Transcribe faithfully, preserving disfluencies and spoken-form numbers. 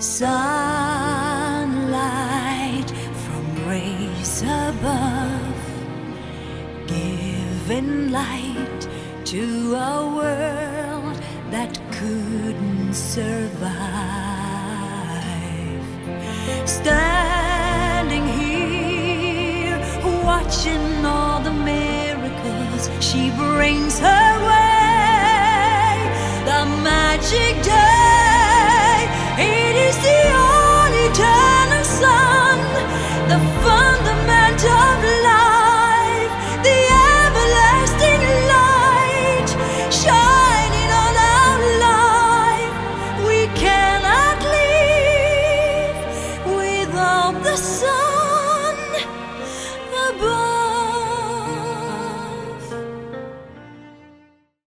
Sunlight from rays above, giving light to a world that couldn't survive. Standing here, watching all the miracles she brings her way. The magic day, it is the